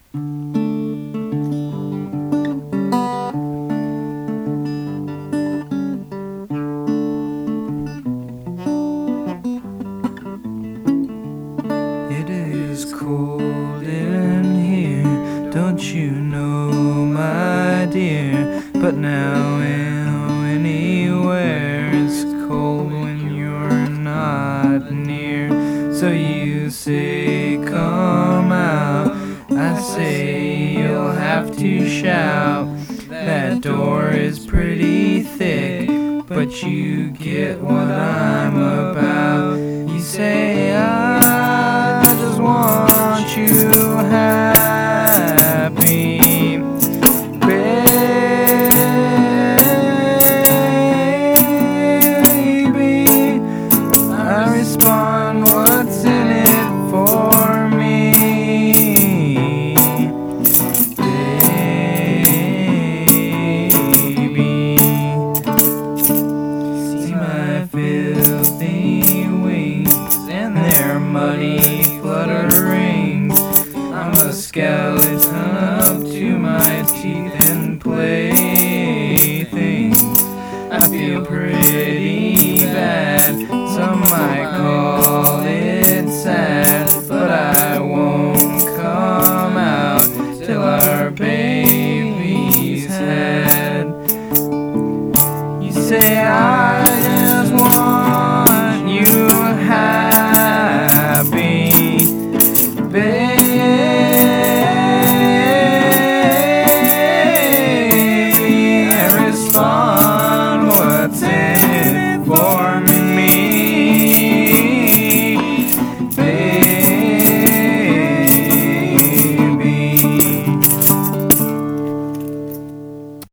It is cold in here, don't you know, my dear? But now anywhere it's cold when you're not near. So you say come out, I say you'll have to shout. That door is pretty thick, but you get what I'm about. You say